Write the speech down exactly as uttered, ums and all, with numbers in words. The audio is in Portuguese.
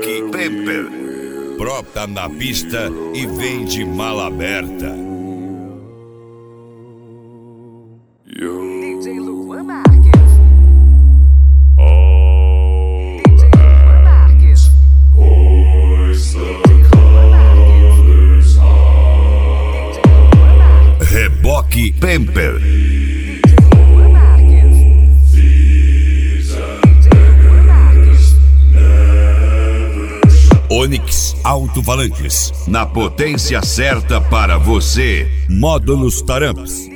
Reboque Pemper. Brota na pista e vem de mala aberta. D J Luan Marques. All D J Luan Marques. hoist the colors high. D J Luan Marques. Reboque Pemper. D J Luan Marques. Thieves and D J Luan Marques. never shall Onix Alto-Falantes. Na potência certa para você. Módulos Taramps.